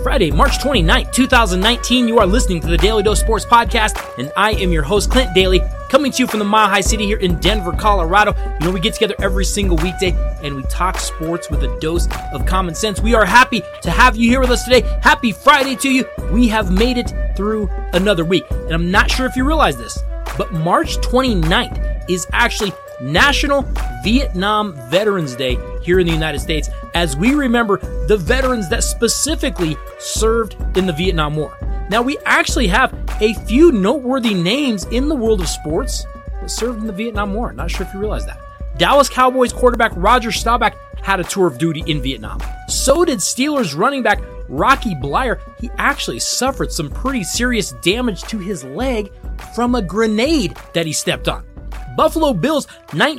Friday, March 29th, 2019. You are listening to the Daily Dose Sports Podcast, and I am your host, Clint Daly, coming to you from the Mile High City here in Denver, Colorado. You know, we get together every single weekday, and we talk sports with a dose of common sense. We are happy to have you here with us today. Happy Friday to you. We have made it through another week, and I'm not sure if you realize this, but March 29th is actually National Vietnam Veterans Day here in the United States, as we remember the veterans that specifically served in the Vietnam War. Now, we actually have a few noteworthy names in the world of sports that served in the Vietnam War. Not sure if you realize that. Dallas Cowboys quarterback Roger Staubach had a tour of duty in Vietnam. So did Steelers running back Rocky Bleier. He actually suffered some pretty serious damage to his leg from a grenade that he stepped on. Buffalo Bills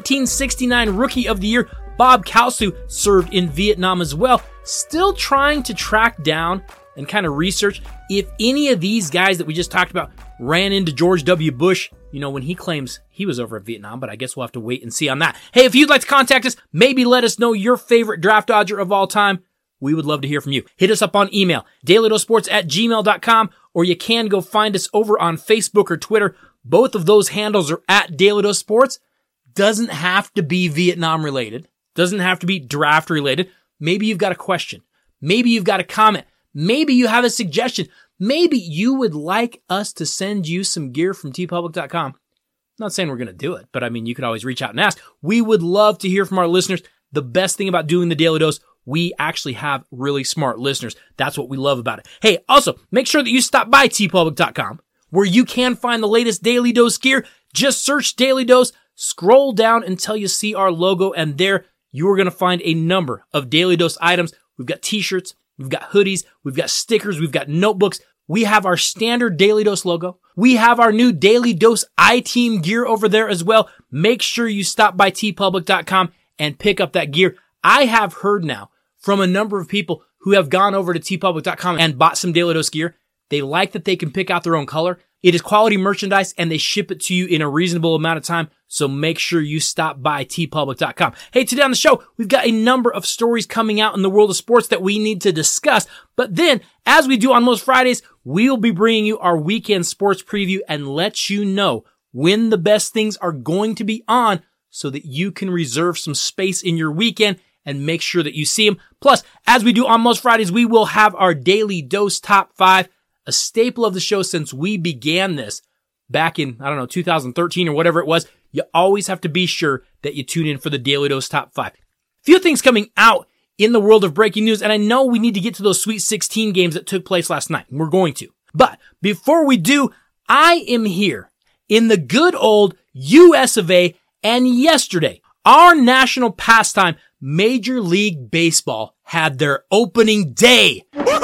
1969 Rookie of the Year Bob Kalsu served in Vietnam as well. Still trying to track down and kind of research if any of these guys that we just talked about ran into George W. Bush, you know, when he claims he was over at Vietnam, but I guess we'll have to wait and see on that. Hey, if you'd like to contact us, maybe let us know your favorite draft dodger of all time. We would love to hear from you. Hit us up on email, dailydosports@gmail.com, or you can go find us over on Facebook or Twitter. Both of those handles are at Daily Dose Sports. Doesn't have to be Vietnam related. Doesn't have to be draft related. Maybe you've got a question. Maybe you've got a comment. Maybe you have a suggestion. Maybe you would like us to send you some gear from tpublic.com. Not saying we're going to do it, but I mean, you could always reach out and ask. We would love to hear from our listeners. The best thing about doing the Daily Dose, we actually have really smart listeners. That's what we love about it. Hey, also, make sure that you stop by tpublic.com, where you can find the latest Daily Dose gear. Just search Daily Dose, scroll down until you see our logo, and there you are going to find a number of Daily Dose items. We've got t-shirts, we've got hoodies, we've got stickers, we've got notebooks. We have our standard Daily Dose logo. We have our new Daily Dose iTeam gear over there as well. Make sure you stop by tpublic.com and pick up that gear. I have heard now from a number of people who have gone over to tpublic.com and bought some Daily Dose gear. They like that they can pick out their own color. It is quality merchandise, and they ship it to you in a reasonable amount of time, so make sure you stop by tpublic.com. Hey, today on the show, we've got a number of stories coming out in the world of sports that we need to discuss, but then, as we do on most Fridays, we'll be bringing you our weekend sports preview and let you know when the best things are going to be on so that you can reserve some space in your weekend and make sure that you see them. Plus, as we do on most Fridays, we will have our Daily Dose Top 5, a staple of the show since we began this back in, 2013 or whatever it was. You always have to be sure that you tune in for the Daily Dose Top 5. Few things coming out in the world of breaking news, and I know we need to get to those Sweet 16 games that took place last night. We're going to. But before we do, I am here in the good old US of A, and yesterday, our national pastime, Major League Baseball, had their opening day.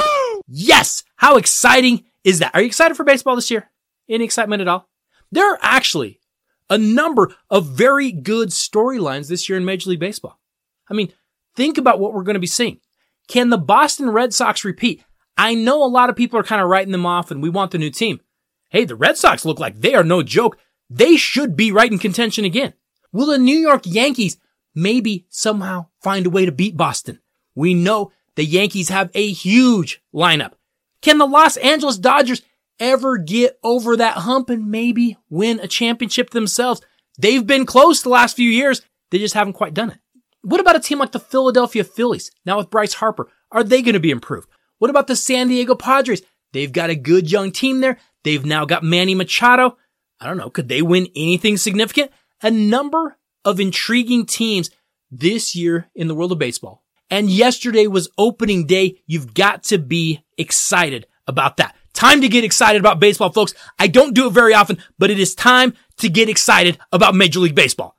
Yes! How exciting is that? Are you excited for baseball this year? Any excitement at all? There are actually a number of very good storylines this year in Major League Baseball. I mean, think about what we're going to be seeing. Can the Boston Red Sox repeat? I know a lot of people are kind of writing them off and we want the new team. Hey, the Red Sox look like they are no joke. They should be right in contention again. Will the New York Yankees maybe somehow find a way to beat Boston? We know the Yankees have a huge lineup. Can the Los Angeles Dodgers ever get over that hump and maybe win a championship themselves? They've been close the last few years. They just haven't quite done it. What about a team like the Philadelphia Phillies? Now with Bryce Harper, are they going to be improved? What about the San Diego Padres? They've got a good young team there. They've now got Manny Machado. I don't know. Could they win anything significant? A number of intriguing teams this year in the world of baseball. And yesterday was opening day. You've got to be excited about that. Time to get excited about baseball, folks. I don't do it very often, but it is time to get excited about Major League Baseball.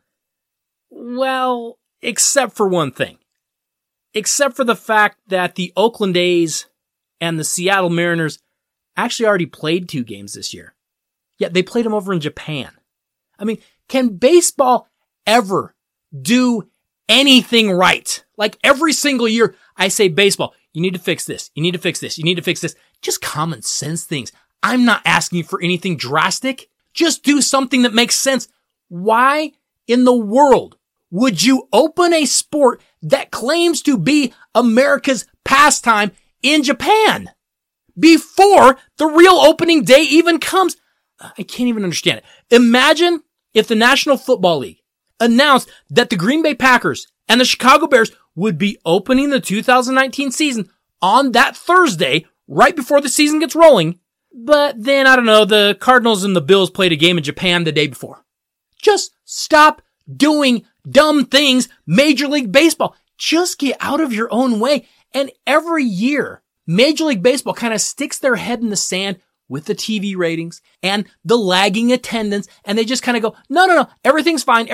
Well, except for one thing. Except for the fact that the Oakland A's and the Seattle Mariners actually already played 2 games this year. Yet they played them over in Japan. I mean, can baseball ever do anything right? Like every single year, I say, baseball, you need to fix this. You need to fix this. You need to fix this. Just common sense things. I'm not asking for anything drastic. Just do something that makes sense. Why in the world would you open a sport that claims to be America's pastime in Japan? before the real opening day even comes. I can't even understand it. Imagine if the National Football League announced that the Green Bay Packers and the Chicago Bears would be opening the 2019 season on that Thursday, right before the season gets rolling. But then, I don't know, the Cardinals and the Bills played a game in Japan the day before. Just stop doing dumb things, Major League Baseball. Just get out of your own way. And every year, Major League Baseball kind of sticks their head in the sand with the TV ratings and the lagging attendance, and they just kind of go, no, everything's fine.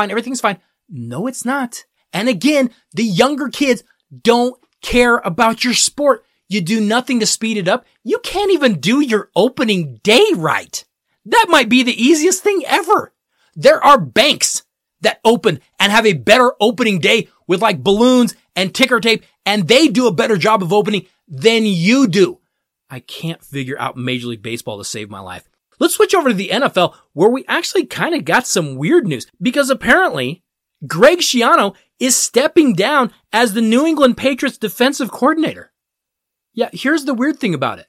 No, it's not. And again, the younger kids don't care about your sport. You do nothing to speed it up. You can't even do your opening day right. That might be the easiest thing ever. There are banks that open and have a better opening day with like balloons and ticker tape, and they do a better job of opening than you do. I can't figure out Major League Baseball to save my life. Let's switch over to the NFL, where we actually kind of got some weird news, because apparently Greg Schiano is stepping down as the New England Patriots defensive coordinator. Yeah, here's the weird thing about it.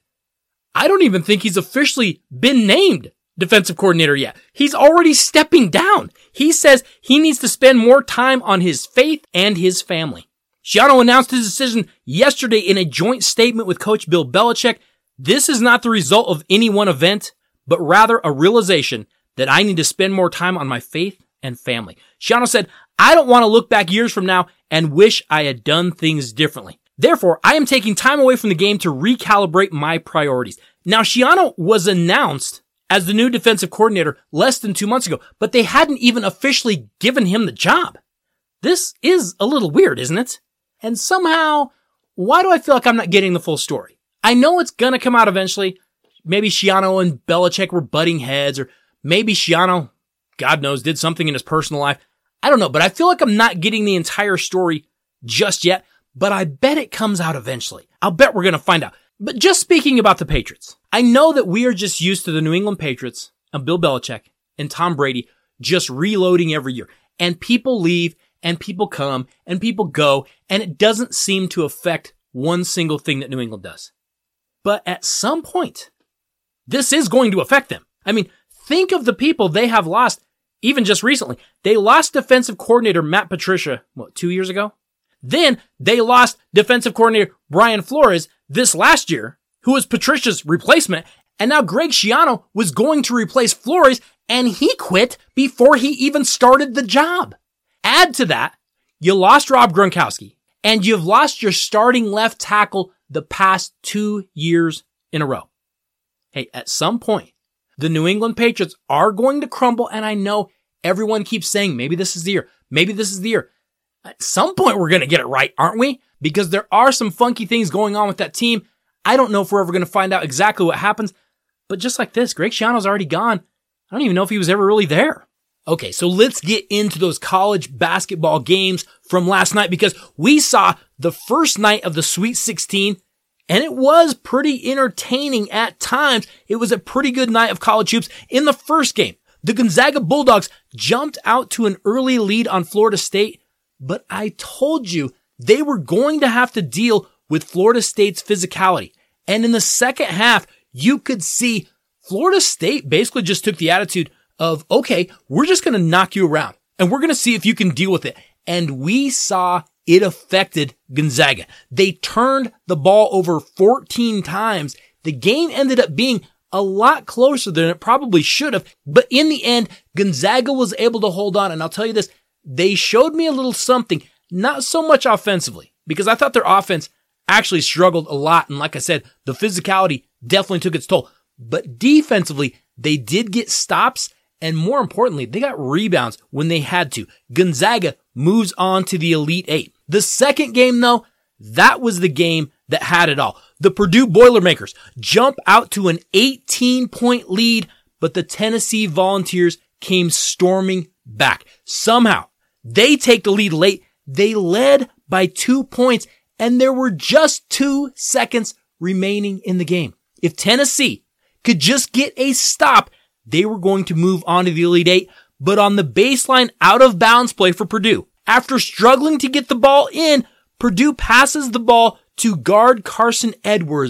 I don't even think he's officially been named defensive coordinator yet. He's already stepping down. He says he needs to spend more time on his faith and his family. Schiano announced his decision yesterday in a joint statement with Coach Bill Belichick. This is not the result of any one event, but rather a realization that I need to spend more time on my faith and family. Schiano said, I don't want to look back years from now and wish I had done things differently. Therefore, I am taking time away from the game to recalibrate my priorities. Now, Schiano was announced as the new defensive coordinator less than 2 months ago, but they hadn't even officially given him the job. This is a little weird, isn't it? And somehow, why do I feel like I'm not getting the full story? I know it's gonna come out eventually. Maybe Schiano and Belichick were butting heads, or maybe Schiano, God knows, did something in his personal life. I don't know, but I feel like I'm not getting the entire story just yet, but I bet it comes out eventually. I'll bet we're gonna find out. But just speaking about the Patriots, I know that we are just used to the New England Patriots and Bill Belichick and Tom Brady just reloading every year. And people leave, and people come, and people go, and it doesn't seem to affect one single thing that New England does. But at some point, this is going to affect them. I mean, think of the people they have lost, even just recently. They lost defensive coordinator Matt Patricia, 2 years ago? Then they lost defensive coordinator Brian Flores this last year, who was Patricia's replacement, and now Greg Schiano was going to replace Flores, and he quit before he even started the job. Add to that, you lost Rob Gronkowski, and you've lost your starting left tackle the past 2 years in a row. Hey, at some point, the New England Patriots are going to crumble, and I know everyone keeps saying, maybe this is the year, maybe this is the year. At some point, we're going to get it right, aren't we? Because there are some funky things going on with that team. I don't know if we're ever going to find out exactly what happens, but just like this, Greg Schiano's already gone. I don't even know if he was ever really there. Okay, so let's get into those college basketball games from last night, because we saw the first night of the Sweet 16, and it was pretty entertaining at times. It was a pretty good night of college hoops. In the first game, the Gonzaga Bulldogs jumped out to an early lead on Florida State, but I told you they were going to have to deal with Florida State's physicality. And in the second half, you could see Florida State basically just took the attitude of, okay, we're just going to knock you around and we're going to see if you can deal with it. And we saw it affected Gonzaga. They turned the ball over 14 times. The game ended up being a lot closer than it probably should have. But in the end, Gonzaga was able to hold on. And I'll tell you this, they showed me a little something, not so much offensively, because I thought their offense actually struggled a lot. And like I said, the physicality definitely took its toll. But defensively, they did get stops. And more importantly, they got rebounds when they had to. Gonzaga moves on to the Elite Eight. The second game, though, that was the game that had it all. The Purdue Boilermakers jump out to an 18-point lead, but the Tennessee Volunteers came storming back. Somehow, they take the lead late. They led by 2 points, and there were just 2 seconds remaining in the game. If Tennessee could just get a stop, they were going to move on to the Elite Eight, but on the baseline out of bounds play for Purdue, after struggling to get the ball in, Purdue passes the ball to guard Carson Edwards,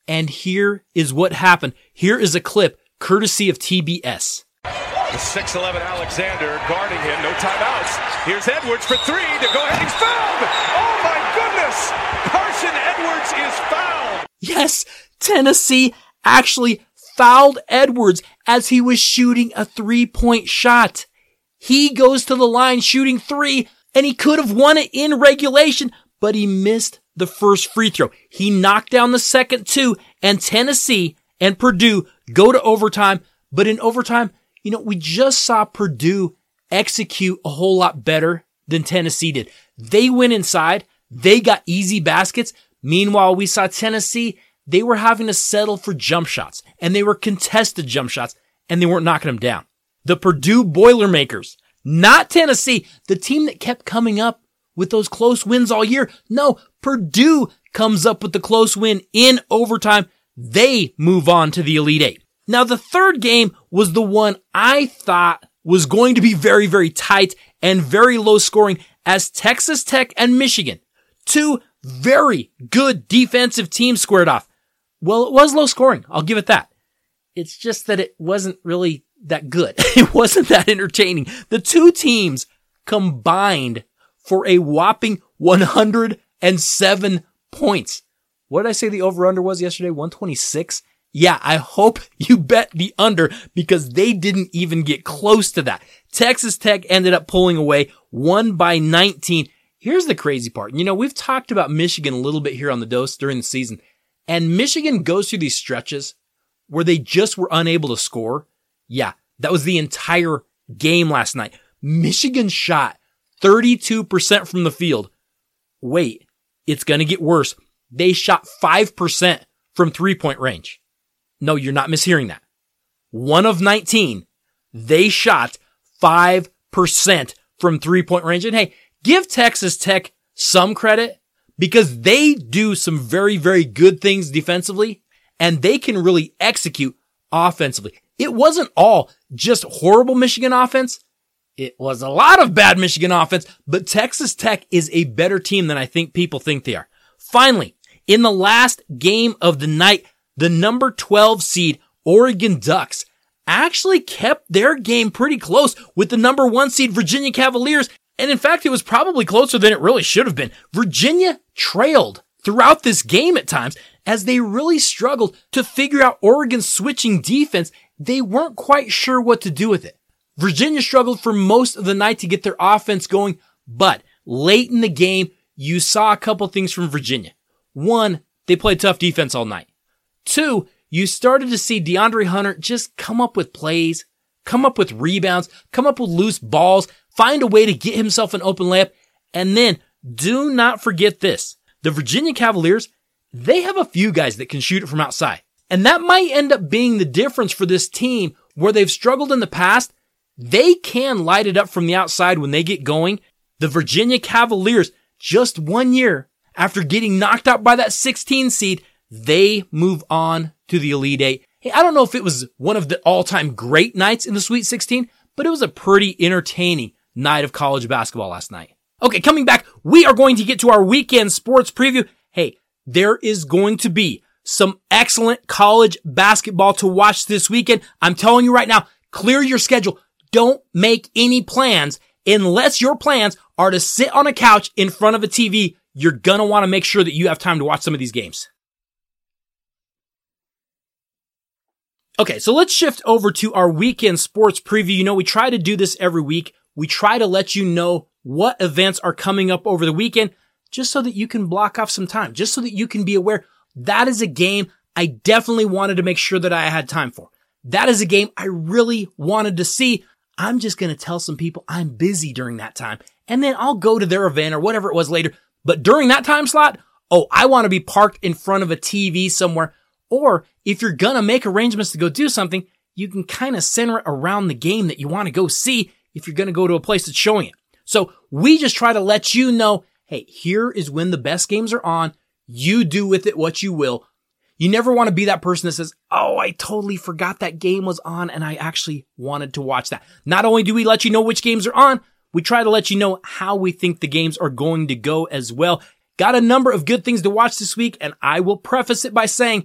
And here is what happened. Here is a clip courtesy of TBS. The 6'11 Alexander guarding him, no timeouts. Here's Edwards for three to go ahead. He's fouled! Oh my goodness! Carson Edwards is fouled! Yes, Tennessee actually fouled Edwards as he was shooting a 3-point shot. He goes to the line shooting three, and he could have won it in regulation, but he missed the first free throw. He knocked down the second two, and Tennessee and Purdue go to overtime. But in overtime, we just saw Purdue execute a whole lot better than Tennessee did. They went inside. They got easy baskets. Meanwhile, we saw Tennessee, they were having to settle for jump shots, and they were contested jump shots, and they weren't knocking them down. The Purdue Boilermakers, not Tennessee, the team that kept coming up with those close wins all year. No, Purdue comes up with the close win in overtime. They move on to the Elite Eight. Now, the third game was the one I thought was going to be very, very tight and very low scoring as Texas Tech and Michigan, two very good defensive teams, squared off. Well, it was low scoring. I'll give it that. It's just that it wasn't really that good. It wasn't that entertaining. The two teams combined for a whopping 107 points. What did I say the over-under was yesterday? 126? Yeah, I hope you bet the under because they didn't even get close to that. Texas Tech ended up pulling away, won by 19. Here's the crazy part. We've talked about Michigan a little bit here on the Dose during the season, and Michigan goes through these stretches where they just were unable to score. Yeah, that was the entire game last night. Michigan shot 32% from the field. Wait, it's going to get worse. They shot 5% from 3-point range. No, you're not mishearing that. 1 of 19. They shot 5% from 3-point range. And hey, give Texas Tech some credit because they do some very, very good things defensively and they can really execute offensively. It wasn't all just horrible Michigan offense. It was a lot of bad Michigan offense, but Texas Tech is a better team than I think people think they are. Finally, in the last game of the night, the number 12 seed Oregon Ducks actually kept their game pretty close with the number 1 seed Virginia Cavaliers. And in fact, it was probably closer than it really should have been. Virginia trailed throughout this game at times as they really struggled to figure out Oregon's switching defense. They weren't quite sure what to do with it. Virginia struggled for most of the night to get their offense going, but late in the game, you saw a couple things from Virginia. 1, they played tough defense all night. 2, you started to see DeAndre Hunter just come up with plays, come up with rebounds, come up with loose balls, find a way to get himself an open layup. And then do not forget this. The Virginia Cavaliers, they have a few guys that can shoot it from outside. And that might end up being the difference for this team where they've struggled in the past. They can light it up from the outside when they get going. The Virginia Cavaliers, just 1 year after getting knocked out by that 16 seed, they move on to the Elite Eight. Hey, I don't know if it was one of the all-time great nights in the Sweet 16, but it was a pretty entertaining night of college basketball last night. Okay, coming back, we are going to get to our weekend sports preview. Hey, there is going to be some excellent college basketball to watch this weekend. I'm telling you right now, clear your schedule. Don't make any plans unless your plans are to sit on a couch in front of a TV. You're going to want to make sure that you have time to watch some of these games. Okay, so let's shift over to our weekend sports preview. We try to do this every week. We try to let you know what events are coming up over the weekend just so that you can block off some time, just so that you can be aware. That is a game I definitely wanted to make sure that I had time for. That is a game I really wanted to see. I'm just going to tell some people I'm busy during that time, and then I'll go to their event or whatever it was later. But during that time slot, I want to be parked in front of a TV somewhere. Or if you're going to make arrangements to go do something, you can kind of center it around the game that you want to go see if you're going to go to a place that's showing it. So we just try to let you know, hey, here is when the best games are on. You do with it what you will. You never want to be that person that says, I totally forgot that game was on and I actually wanted to watch that. Not only do we let you know which games are on, we try to let you know how we think the games are going to go as well. Got a number of good things to watch this week, and I will preface it by saying,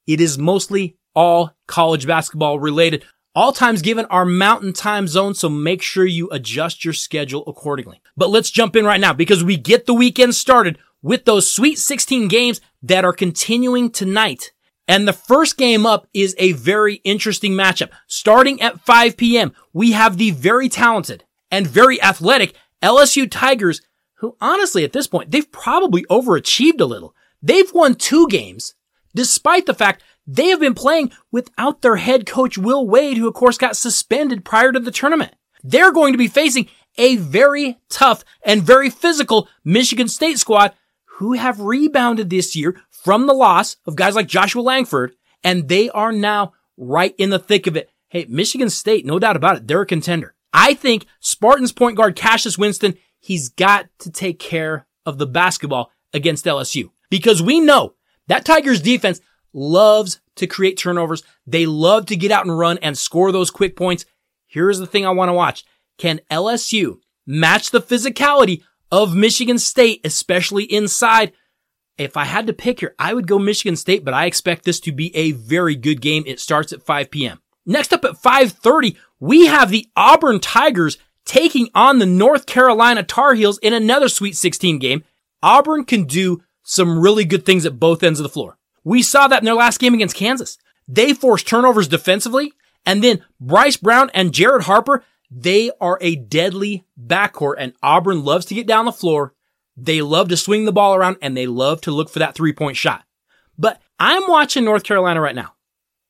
it is mostly all college basketball related. All times given are Mountain Time Zone, so make sure you adjust your schedule accordingly. But let's jump in right now because we get the weekend started with those Sweet 16 games that are continuing tonight. And the first game up is a very interesting matchup. Starting at 5 p.m., we have the very talented and very athletic LSU Tigers, who honestly at this point, they've probably overachieved a little. They've won 2 games, despite the fact they have been playing without their head coach, Will Wade, who of course got suspended prior to the tournament. They're going to be facing a very tough and very physical Michigan State squad who have rebounded this year from the loss of guys like Joshua Langford, and they are now right in the thick of it. Hey, Michigan State, no doubt about it, they're a contender. I think Spartans point guard Cassius Winston, he's got to take care of the basketball against LSU because we know that Tigers defense loves to create turnovers. They love to get out and run and score those quick points. Here's the thing I want to watch. Can LSU match the physicality of Michigan State, especially inside? If I had to pick here, I would go Michigan State, but I expect this to be a very good game. It starts at 5 p.m. Next up at 5:30, we have the Auburn Tigers taking on the North Carolina Tar Heels in another Sweet 16 game. Auburn can do some really good things at both ends of the floor. We saw that in their last game against Kansas. They forced turnovers defensively, and then Bryce Brown and Jared Harper, they are a deadly backcourt, and Auburn loves to get down the floor. They love to swing the ball around, and they love to look for that three-point shot. But I'm watching North Carolina right now,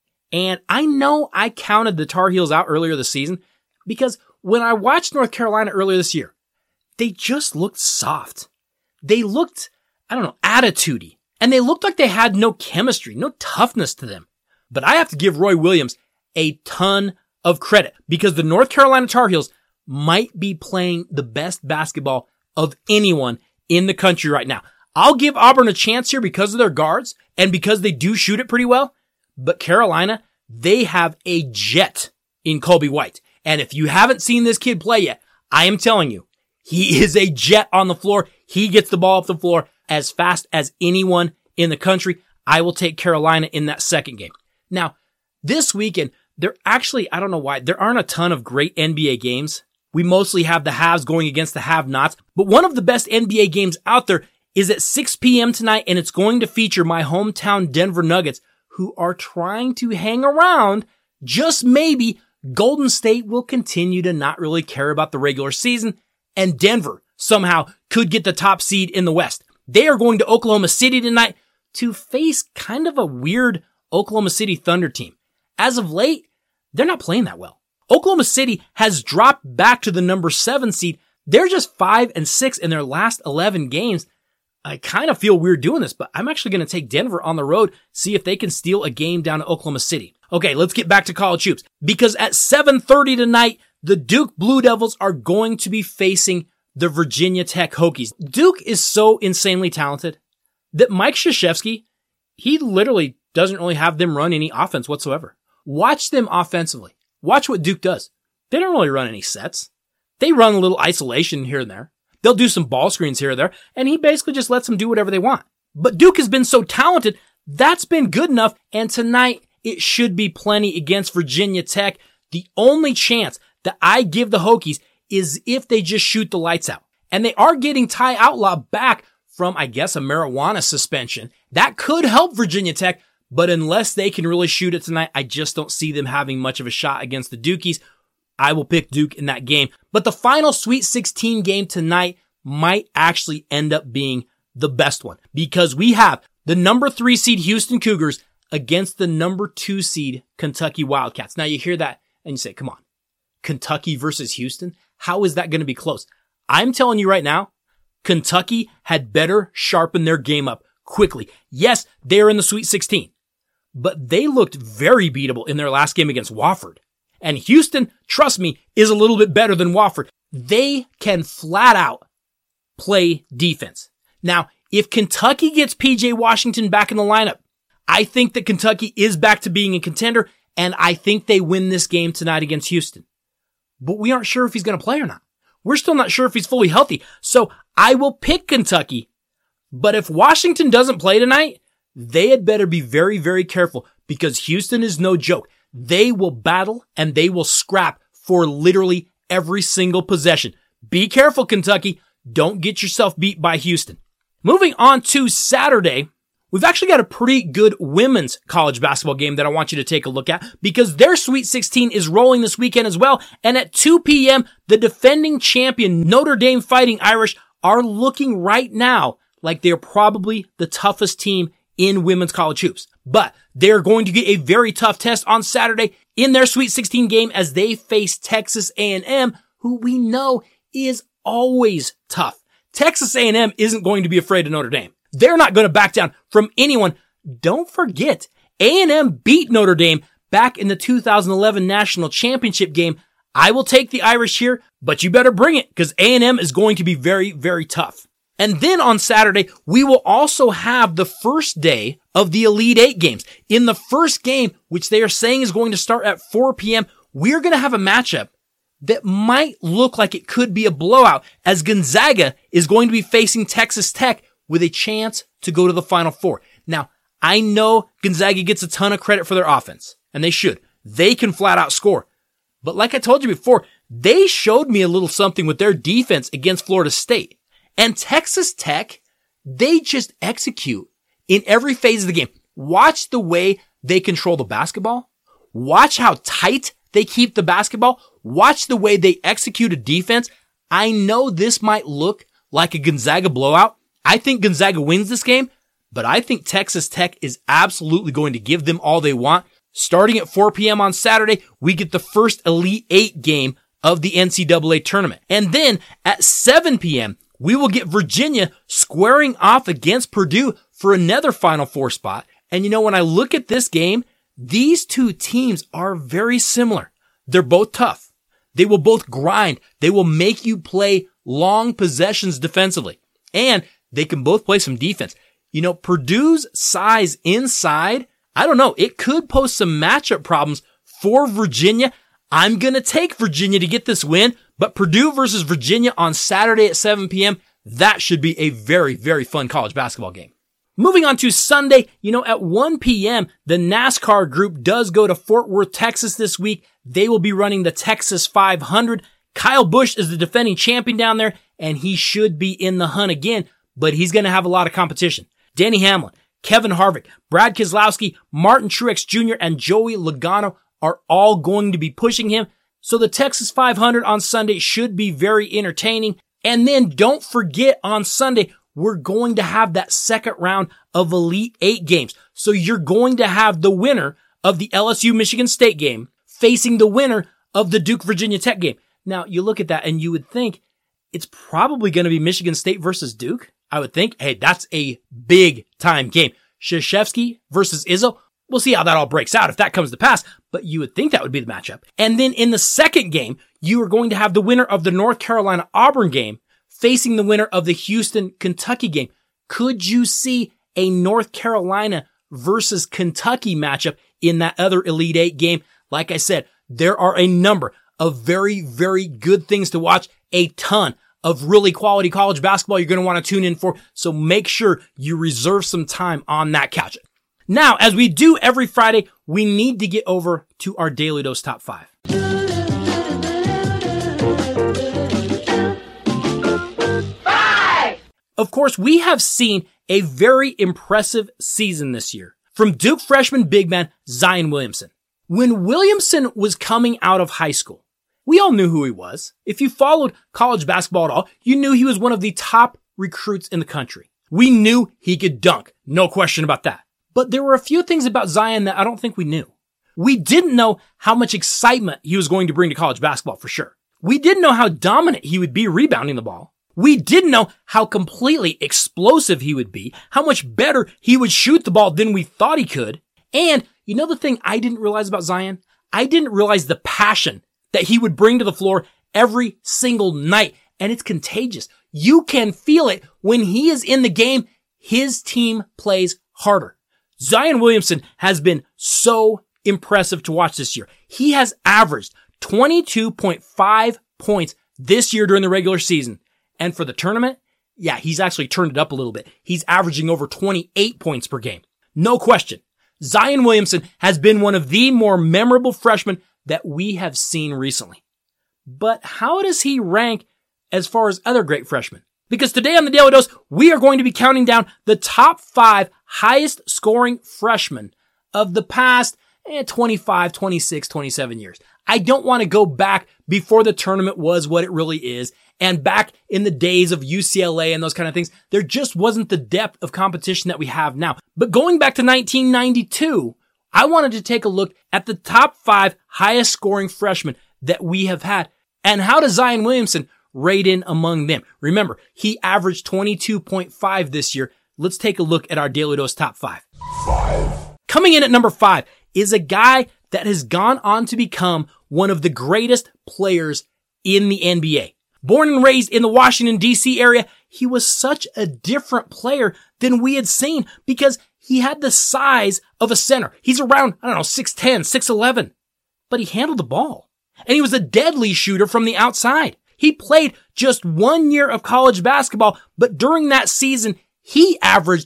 and I know I counted the Tar Heels out earlier this season because when I watched North Carolina earlier this year, they just looked soft. They looked, attitude-y. And they looked like they had no chemistry, no toughness to them. But I have to give Roy Williams a ton of credit because the North Carolina Tar Heels might be playing the best basketball of anyone in the country right now. I'll give Auburn a chance here because of their guards and because they do shoot it pretty well. But Carolina, they have a jet in Colby White. And if you haven't seen this kid play yet, I am telling you, he is a jet on the floor. He gets the ball up the floor as fast as anyone in the country. I will take Carolina in that second game. Now, this weekend, there actually, I don't know why, there aren't a ton of great NBA games. We mostly have the haves going against the have-nots, but one of the best NBA games out there is at 6 p.m. tonight, and it's going to feature my hometown Denver Nuggets, who are trying to hang around. Just maybe Golden State will continue to not really care about the regular season, and Denver somehow could get the top seed in the West. They are going to Oklahoma City tonight to face kind of a weird Oklahoma City Thunder team. As of late, they're not playing that well. Oklahoma City has dropped back to the number 7 seed. They're just 5-6 in their last 11 games. I kind of feel weird doing this, but I'm actually going to take Denver on the road, see if they can steal a game down to Oklahoma City. Okay, let's get back to college hoops because at 7:30 tonight, the Duke Blue Devils are going to be facing the Virginia Tech Hokies. Duke is so insanely talented that Mike Krzyzewski, he literally doesn't really have them run any offense whatsoever. Watch them offensively. Watch what Duke does. They don't really run any sets. They run a little isolation here and there. They'll do some ball screens here or there, and he basically just lets them do whatever they want. But Duke has been so talented, that's been good enough, and tonight it should be plenty against Virginia Tech. The only chance that I give the Hokies is if they just shoot the lights out. And they are getting Ty Outlaw back from, I guess, a marijuana suspension. That could help Virginia Tech, but unless they can really shoot it tonight, I just don't see them having much of a shot against the Dukies. I will pick Duke in that game. But the final Sweet 16 game tonight might actually end up being the best one because we have the number 3 seed Houston Cougars against the number 2 seed Kentucky Wildcats. Now you hear that and you say, come on, Kentucky versus Houston? How is that going to be close? I'm telling you right now, Kentucky had better sharpen their game up quickly. Yes, they're in the Sweet 16, but they looked very beatable in their last game against Wofford. And Houston, trust me, is a little bit better than Wofford. They can flat out play defense. Now, if Kentucky gets PJ Washington back in the lineup, I think that Kentucky is back to being a contender, and I think they win this game tonight against Houston. But we aren't sure if he's going to play or not. We're still not sure if he's fully healthy. So I will pick Kentucky. But if Washington doesn't play tonight, they had better be very, very careful because Houston is no joke. They will battle and they will scrap for literally every single possession. Be careful, Kentucky. Don't get yourself beat by Houston. Moving on to Saturday, we've actually got a pretty good women's college basketball game that I want you to take a look at because their Sweet 16 is rolling this weekend as well. And at 2 p.m., the defending champion Notre Dame Fighting Irish are looking right now like they're probably the toughest team in women's college hoops. But they're going to get a very tough test on Saturday in their Sweet 16 game as they face Texas A&M, who we know is always tough. Texas A&M isn't going to be afraid of Notre Dame. They're not going to back down from anyone. Don't forget, A&M beat Notre Dame back in the 2011 National Championship game. I will take the Irish here, but you better bring it because A&M is going to be very, very tough. And then on Saturday, we will also have the first day of the Elite Eight games. In the first game, which they are saying is going to start at 4 p.m., we're going to have a matchup that might look like it could be a blowout as Gonzaga is going to be facing Texas Tech with a chance to go to the Final Four. Now, I know Gonzaga gets a ton of credit for their offense, and they should. They can flat out score. But like I told you before, they showed me a little something with their defense against Florida State. And Texas Tech, they just execute in every phase of the game. Watch the way they control the basketball. Watch how tight they keep the basketball. Watch the way they execute a defense. I know this might look like a Gonzaga blowout. I think Gonzaga wins this game, but I think Texas Tech is absolutely going to give them all they want. Starting at 4 p.m. on Saturday, we get the first Elite Eight game of the NCAA tournament. And then at 7 p.m., we will get Virginia squaring off against Purdue for another Final Four spot. And when I look at this game, these two teams are very similar. They're both tough. They will both grind. They will make you play long possessions defensively. And they can both play some defense. Purdue's size inside, I don't know, it could pose some matchup problems for Virginia. I'm going to take Virginia to get this win, but Purdue versus Virginia on Saturday at 7 p.m., that should be a very, very fun college basketball game. Moving on to Sunday, at 1 p.m., the NASCAR group does go to Fort Worth, Texas this week. They will be running the Texas 500. Kyle Busch is the defending champion down there, and he should be in the hunt again, but he's going to have a lot of competition. Denny Hamlin, Kevin Harvick, Brad Keselowski, Martin Truex Jr., and Joey Logano are all going to be pushing him. So the Texas 500 on Sunday should be very entertaining. And then don't forget on Sunday, we're going to have that second round of Elite Eight games. So you're going to have the winner of the LSU Michigan State game facing the winner of the Duke Virginia Tech game. Now you look at that and you would think it's probably going to be Michigan State versus Duke. I would think, hey, that's a big time game. Krzyzewski versus Izzo. We'll see how that all breaks out if that comes to pass, but you would think that would be the matchup. And then in the second game, you are going to have the winner of the North Carolina Auburn game facing the winner of the Houston Kentucky game. Could you see a North Carolina versus Kentucky matchup in that other Elite Eight game? Like I said, there are a number of very, very good things to watch, a ton of really quality college basketball you're going to want to tune in for, so make sure you reserve some time on that couch. Now, as we do every Friday, we need to get over to our Daily Dose Top 5. Of course, we have seen a very impressive season this year from Duke freshman big man Zion Williamson. When Williamson was coming out of high school, we all knew who he was. If you followed college basketball at all, you knew he was one of the top recruits in the country. We knew he could dunk. No question about that. But there were a few things about Zion that I don't think we knew. We didn't know how much excitement he was going to bring to college basketball for sure. We didn't know how dominant he would be rebounding the ball. We didn't know how completely explosive he would be, how much better he would shoot the ball than we thought he could. And you know the thing I didn't realize about Zion? I didn't realize the passion that he would bring to the floor every single night. And it's contagious. You can feel it when he is in the game. His team plays harder. Zion Williamson has been so impressive to watch this year. He has averaged 22.5 points this year during the regular season. And for the tournament, yeah, he's actually turned it up a little bit. He's averaging over 28 points per game. No question. Zion Williamson has been one of the more memorable freshmen that we have seen recently. But how does he rank as far as other great freshmen? Because today on the Daily Dose, we are going to be counting down the top 5 highest scoring freshmen of the past 25, 26, 27 years. I don't want to go back before the tournament was what it really is, and back in the days of UCLA and those kind of things. There just wasn't the depth of competition that we have now. But going back to 1992, I wanted to take a look at the top 5 highest scoring freshmen that we have had, and how does Zion Williamson rate in among them? Remember, he averaged 22.5 this year. Let's take a look at our Daily Dose top 5. Coming in at number 5 is a guy that has gone on to become one of the greatest players in the NBA. Born and raised in the Washington, D.C. area, he was such a different player than we had seen because he had the size of a center. He's around, 6'10", 6'11", but he handled the ball. And he was a deadly shooter from the outside. He played just 1 year of college basketball, but during that season, he averaged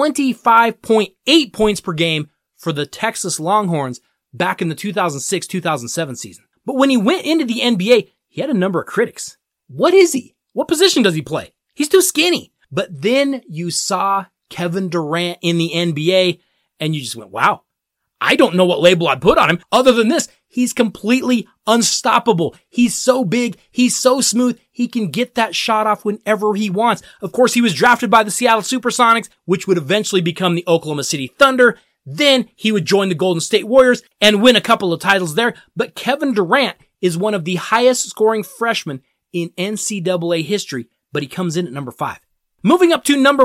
25.8 points per game for the Texas Longhorns back in the 2006-2007 season. But when he went into the NBA, he had a number of critics. What is he? What position does he play? He's too skinny. But then you saw Kevin Durant in the NBA and you just went, wow, I don't know what label I'd put on him other than this. He's completely unstoppable. He's so big. He's so smooth. He can get that shot off whenever he wants. Of course, he was drafted by the Seattle Supersonics, which would eventually become the Oklahoma City Thunder. Then he would join the Golden State Warriors and win a couple of titles there. But Kevin Durant is one of the highest scoring freshmen in NCAA history, but he comes in at number 5. Moving up to number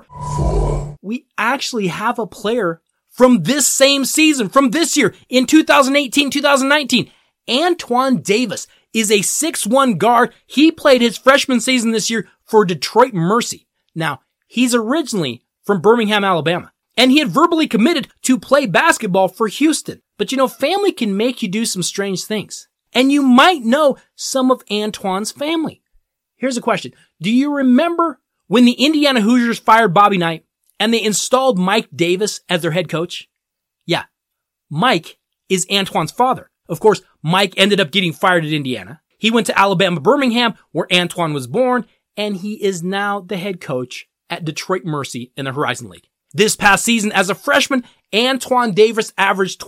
4, we actually have a player from this same season, from this year in 2018-2019. Antoine Davis is a 6'1" guard. He played his freshman season this year for Detroit Mercy. Now, he's originally from Birmingham, Alabama, and he had verbally committed to play basketball for Houston. But family can make you do some strange things. And you might know some of Antoine's family. Here's a question. Do you remember when the Indiana Hoosiers fired Bobby Knight and they installed Mike Davis as their head coach? Yeah, Mike is Antoine's father. Of course, Mike ended up getting fired at Indiana. He went to Alabama Birmingham, where Antoine was born, and he is now the head coach at Detroit Mercy in the Horizon League. This past season, as a freshman, Antoine Davis averaged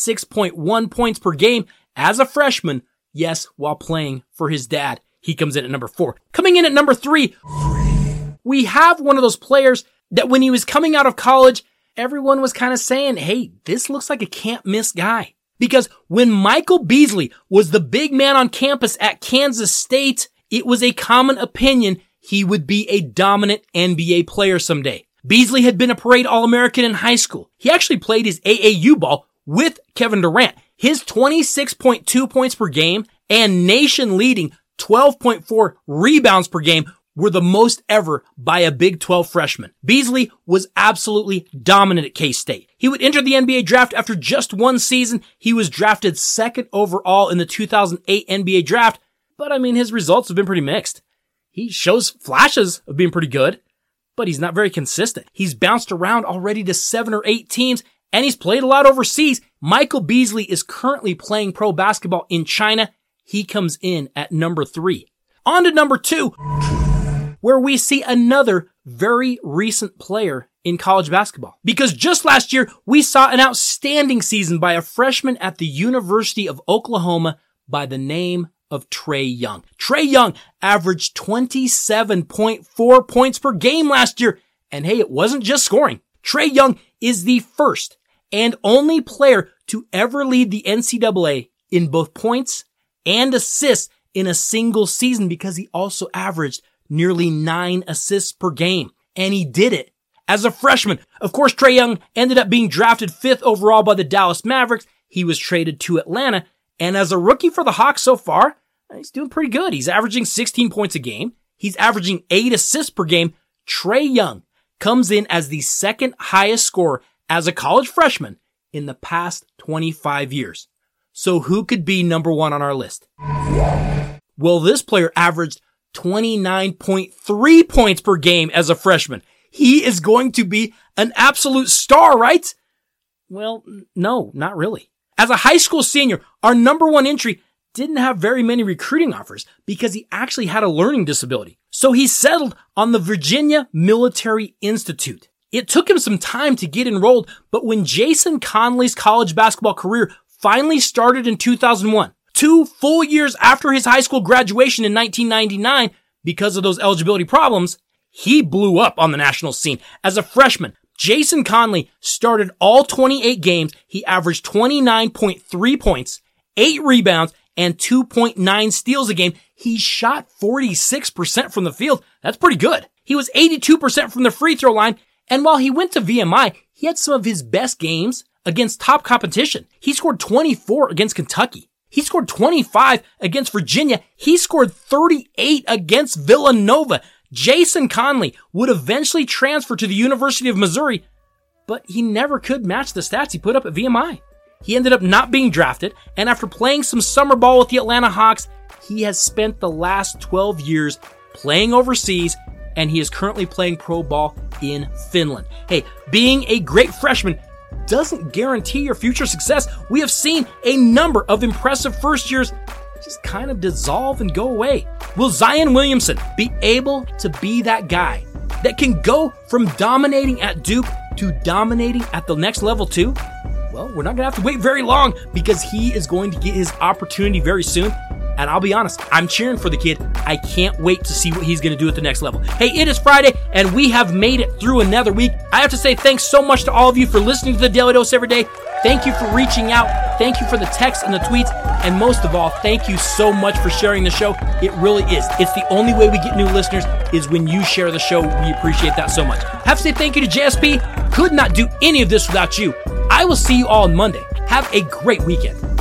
26.1 points per game as a freshman, yes, while playing for his dad. He comes in at number 4. Coming in at number 3, we have one of those players that when he was coming out of college, everyone was kind of saying, hey, this looks like a can't-miss guy. Because when Michael Beasley was the big man on campus at Kansas State, it was a common opinion he would be a dominant NBA player someday. Beasley had been a parade All-American in high school. He actually played his AAU ball with Kevin Durant. His 26.2 points per game and nation-leading 12.4 rebounds per game were the most ever by a Big 12 freshman. Beasley was absolutely dominant at K-State. He would enter the NBA draft after just 1 season. He was drafted 2nd overall in the 2008 NBA draft, but his results have been pretty mixed. He shows flashes of being pretty good, but he's not very consistent. He's bounced around already to 7 or 8 teams, and he's played a lot overseas. Michael Beasley is currently playing pro basketball in China. He comes in at number 3. On to number 2, where we see another very recent player in college basketball. Because just last year, we saw an outstanding season by a freshman at the University of Oklahoma by the name of Trae Young. Trae Young averaged 27.4 points per game last year. And hey, it wasn't just scoring. Trae Young is the first and only player to ever lead the NCAA in both points and assists in a single season, because he also averaged nearly 9 assists per game. And he did it as a freshman. Of course, Trae Young ended up being drafted 5th overall by the Dallas Mavericks. He was traded to Atlanta. And as a rookie for the Hawks so far, he's doing pretty good. He's averaging 16 points a game. He's averaging 8 assists per game. Trae Young comes in as the 2nd highest scorer as a college freshman in the past 25 years. So who could be number 1 on our list? Well, this player averaged 29.3 points per game as a freshman. he is going to be an absolute star, right? Well, no, not really. As a high school senior, our number one entry didn't have very many recruiting offers because he actually had a learning disability. So he settled on the Virginia Military Institute. It took him some time to get enrolled, but when Jason Conley's college basketball career finally started in 2001, 2 full years after his high school graduation in 1999, because of those eligibility problems, he blew up on the national scene. As a freshman, Jason Conley started all 28 games. He averaged 29.3 points, 8 rebounds, and 2.9 steals a game. He shot 46% from the field. That's pretty good. He was 82% from the free throw line. And while he went to VMI, he had some of his best games against top competition. He scored 24 against Kentucky. He scored 25 against Virginia. He scored 38 against Villanova. Jason Conley would eventually transfer to the University of Missouri, but he never could match the stats he put up at VMI. He ended up not being drafted, and after playing some summer ball with the Atlanta Hawks, he has spent the last 12 years playing overseas, and he is currently playing pro ball in Finland. Hey, being a great freshman doesn't guarantee your future success. We have seen a number of impressive first years just kind of dissolve and go away. Will Zion Williamson be able to be that guy that can go from dominating at Duke to dominating at the next level too? Well, we're not going to have to wait very long because he is going to get his opportunity very soon. And I'll be honest, I'm cheering for the kid. I can't wait to see what he's going to do at the next level. Hey, it is Friday, and we have made it through another week. I have to say thanks so much to all of you for listening to the Daily Dose every day. Thank you for reaching out. Thank you for the texts and the tweets. And most of all, thank you so much for sharing the show. It really is. It's the only way we get new listeners is when you share the show. We appreciate that so much. I have to say thank you to JSP. Could not do any of this without you. I will see you all on Monday. Have a great weekend.